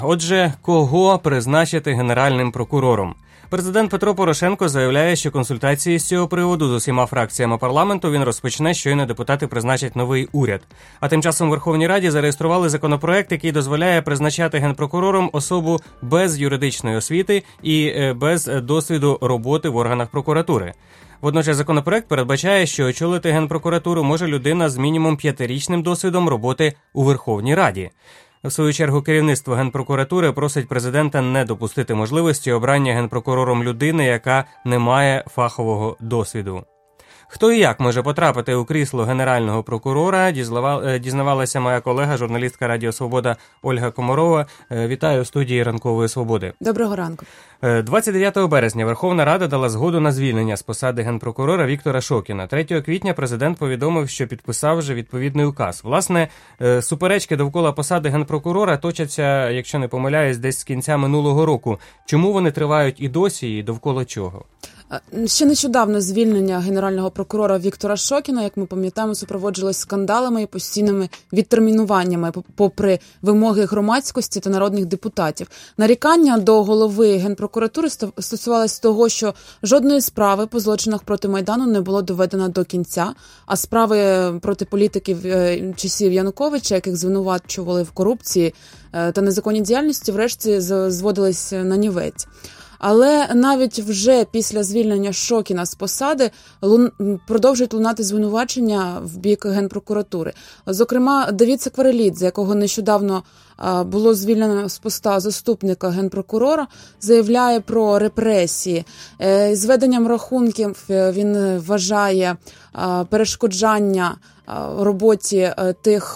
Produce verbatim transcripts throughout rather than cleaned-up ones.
Отже, кого призначити Генеральним прокурором? Президент Петро Порошенко заявляє, що консультації з цього приводу з усіма фракціями парламенту він розпочне, щойно депутати призначать новий уряд. А тим часом у Верховній Раді зареєстрували законопроект, який дозволяє призначати генпрокурором особу без юридичної освіти і без досвіду роботи в органах прокуратури. Водночас законопроект передбачає, що очолити Генпрокуратуру може людина з мінімум п'ятирічним досвідом роботи у Верховній Раді. В свою чергу, керівництво Генпрокуратури просить президента не допустити можливості обрання генпрокурором людини, яка не має фахового досвіду. Хто і як може потрапити у крісло генерального прокурора, дізнавалася моя колега, журналістка Радіо Свобода Ольга Комарова. Вітаю у студії Ранкової Свободи. Доброго ранку. двадцять дев'ятого березня Верховна Рада дала згоду на звільнення з посади генпрокурора Віктора Шокіна. третього квітня президент повідомив, що підписав вже відповідний указ. Власне, суперечки довкола посади генпрокурора точаться, якщо не помиляюсь, десь з кінця минулого року. Чому вони тривають і досі, і довкола чого? Ще нещодавно звільнення генерального прокурора Віктора Шокіна, як ми пам'ятаємо, супроводжувалось скандалами і постійними відтермінуваннями попри вимоги громадськості та народних депутатів. Нарікання до голови Генпрокуратури стосувалось того, що жодної справи по злочинах проти Майдану не було доведено до кінця, а справи проти політиків часів Януковича, яких звинувачували в корупції та незаконній діяльності, врешті зводились на нівець. Але навіть вже після звільнення Шокіна з посади лун... продовжують лунати звинувачення в бік Генпрокуратури. Зокрема, Давид Сакварелідзе, якого нещодавно було звільнено з поста заступника Генпрокурора, заявляє про репресії. З веденням рахунків він вважає перешкоджання роботі тих,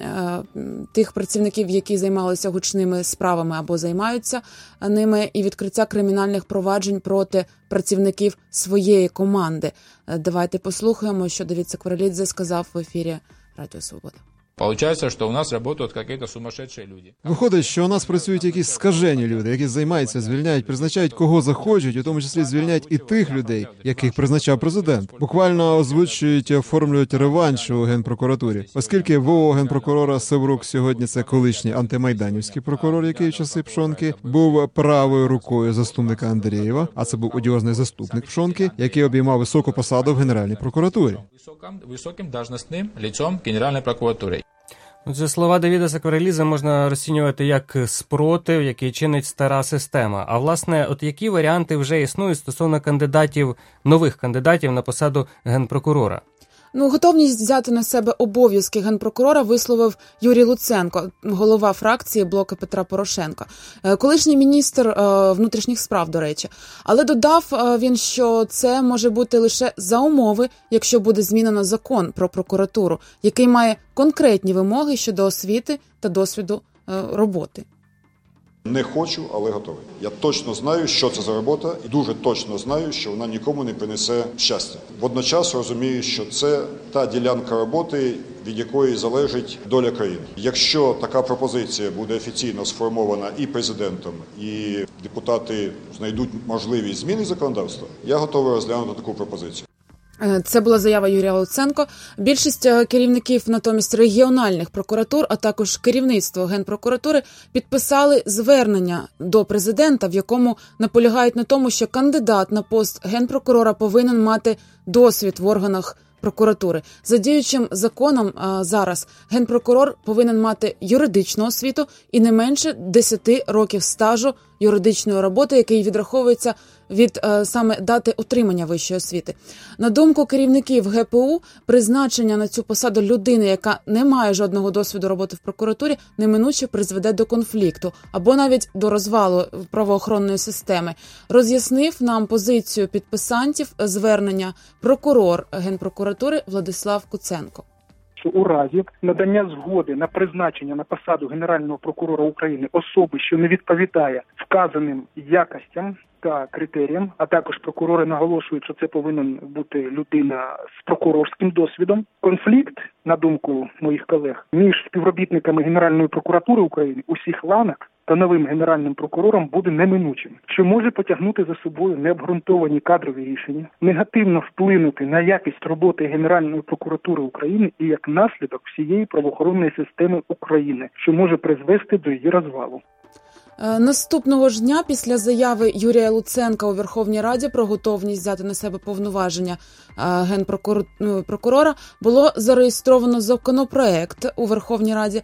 тих працівників, які займалися гучними справами або займаються ними, і відкриття кримінальних проваджень проти працівників своєї команди. Давайте послухаємо, що Давид Сакварелідзе сказав в ефірі Радіо Свобода. Получається, що у нас працюють якісь сумасшедші люди. Виходить, що у нас працюють якісь скажені люди, які займаються, звільняють, призначають кого захочуть, у тому числі звільняють і тих людей, яких призначав президент. Буквально озвучують, оформлюють реванш у Генпрокуратурі. Оскільки ВО Генпрокурора Севрук сьогодні це колишній антимайданівський прокурор, який в часи Пшонки був правою рукою заступника Андрієва, а це був одіозний заступник Пшонки, який обіймав високу посаду в Генеральній прокуратурі. Високим должностним лицом Генеральної прокуратури. Це слова Давіда Сакварелідзе можна розцінювати як спротив, який чинить стара система. А власне, от які варіанти вже існують стосовно кандидатів, нових кандидатів на посаду генпрокурора? Ну, готовність взяти на себе обов'язки генпрокурора висловив Юрій Луценко, голова фракції блоку Петра Порошенка. Колишній міністр внутрішніх справ, до речі. Але додав він, що це може бути лише за умови, якщо буде змінено закон про прокуратуру, який має конкретні вимоги щодо освіти та досвіду роботи. Не хочу, але готовий. Я точно знаю, що це за робота, і дуже точно знаю, що вона нікому не принесе щастя. Водночас розумію, що це та ділянка роботи, від якої залежить доля країни. Якщо така пропозиція буде офіційно сформована і президентом, і депутати знайдуть можливість зміни законодавства, я готовий розглянути таку пропозицію. Це була заява Юрія Луценко. Більшість керівників, натомість, регіональних прокуратур, а також керівництво Генпрокуратури підписали звернення до президента, в якому наполягають на тому, що кандидат на пост генпрокурора повинен мати досвід в органах прокуратури. За діючим законом а, зараз генпрокурор повинен мати юридичну освіту і не менше десять років стажу юридичної роботи, який відраховується від а, саме дати отримання вищої освіти. На думку керівників ге пе у, призначення на цю посаду людини, яка не має жодного досвіду роботи в прокуратурі, неминуче призведе до конфлікту або навіть до розвалу правоохоронної системи. Роз'яснив нам позицію підписантів звернення прокурор Генпрокуратури Владислав Куценко. У разі надання згоди на призначення на посаду Генерального прокурора України особи, що не відповідає вказаним якостям та критеріям, а також прокурори наголошують, що це повинен бути людина з прокурорським досвідом. Конфлікт, на думку моїх колег, між співробітниками Генеральної прокуратури України усіх ланок та новим генеральним прокурором буде неминучим, що може потягнути за собою необґрунтовані кадрові рішення, негативно вплинути на якість роботи Генеральної прокуратури України і як наслідок всієї правоохоронної системи України, що може призвести до її розвалу. Наступного ж дня, після заяви Юрія Луценка у Верховній Раді про готовність взяти на себе повноваження генпрокурора, було зареєстровано законопроект у Верховній Раді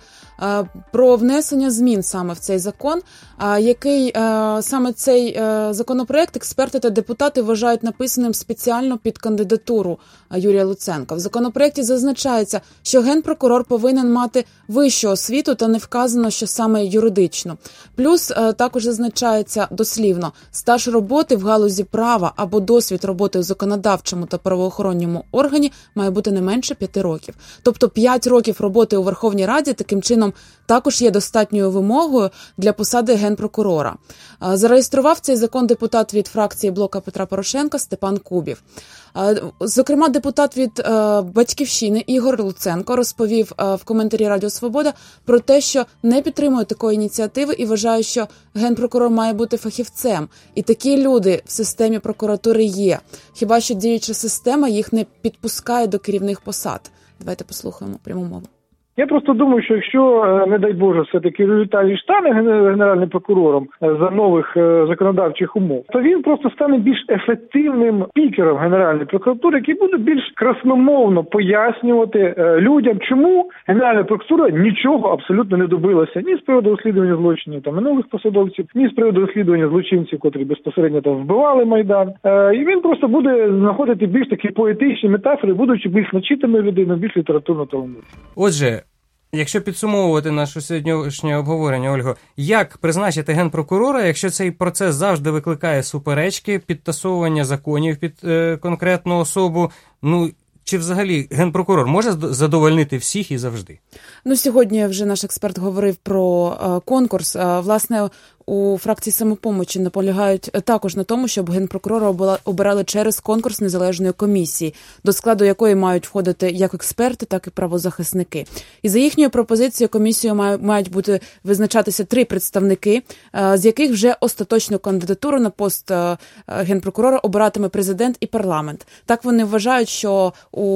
про внесення змін саме в цей закон, який саме цей законопроект експерти та депутати вважають написаним спеціально під кандидатуру Юрія Луценка. В законопроекті зазначається, що генпрокурор повинен мати вищу освіту та не вказано, що саме юридичну. Плюс також зазначається дослівно стаж роботи в галузі права або досвід роботи в законодавчому та правоохоронному органі має бути не менше п'яти років. Тобто п'ять років роботи у Верховній Раді таким чином також є достатньою вимогою для посади генпрокурора. Зареєстрував цей закон депутат від фракції Блока Петра Порошенка Степан Кубів. Зокрема, депутат від «Батьківщини» Ігор Луценко розповів в коментарі Радіо Свобода про те, що не підтримує такої ініціативи і вважає, що генпрокурор має бути фахівцем. І такі люди в системі прокуратури є. Хіба що діюча система їх не підпускає до керівних посад. Давайте послухаємо пряму мову. Я просто думаю, що якщо, не дай Боже, все-таки Віталій стане генеральним прокурором за нових законодавчих умов, то він просто стане більш ефективним спікером Генеральної прокуратури, який буде більш красномовно пояснювати людям, чому Генеральна прокуратура нічого абсолютно не добилася ні з приводу розслідування злочинів та минулих посадовців, ні з приводу розслідування злочинців, котрі безпосередньо там вбивали Майдан. І він просто буде знаходити більш такі поетичні метафори, будучи більш начитаною людиною, більш літературно талановитою. Отже, якщо підсумовувати наше сьогоднішнє обговорення, Ольго, як призначити генпрокурора, якщо цей процес завжди викликає суперечки, підтасовування законів під е, конкретну особу, ну, чи взагалі генпрокурор може задовольнити всіх і завжди? Ну, сьогодні вже наш експерт говорив про е, конкурс. Е, власне, у фракції «Самопомочі» наполягають також на тому, щоб генпрокурора обирали через конкурс незалежної комісії, до складу якої мають входити як експерти, так і правозахисники. І за їхньою пропозицією комісією мають бути визначатися три представники, з яких вже остаточну кандидатуру на пост генпрокурора обиратиме президент і парламент. Так вони вважають, що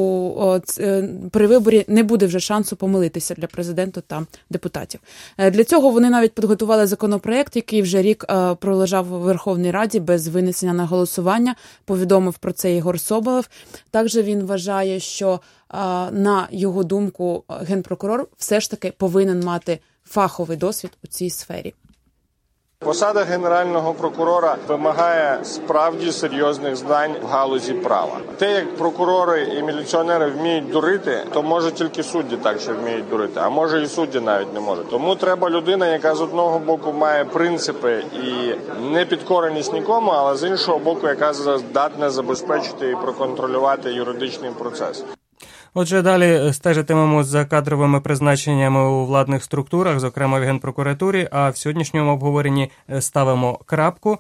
у, при виборі не буде вже шансу помилитися для президента та депутатів. Для цього вони навіть підготували законопроект, який вже рік е, пролежав у Верховній Раді без винесення на голосування, повідомив про це Єгор Соболєв. Також він вважає, що, е, на його думку, генпрокурор все ж таки повинен мати фаховий досвід у цій сфері. Посада генерального прокурора вимагає справді серйозних знань в галузі права. Те, як прокурори і міліціонери вміють дурити, то може тільки судді так, що вміють дурити, а може і судді навіть не можуть. Тому треба людина, яка з одного боку має принципи і не підкореність нікому, але з іншого боку, яка здатна забезпечити і проконтролювати юридичний процес. Отже, далі стежитимемо за кадровими призначеннями у владних структурах, зокрема в Генпрокуратурі, а в сьогоднішньому обговоренні ставимо крапку.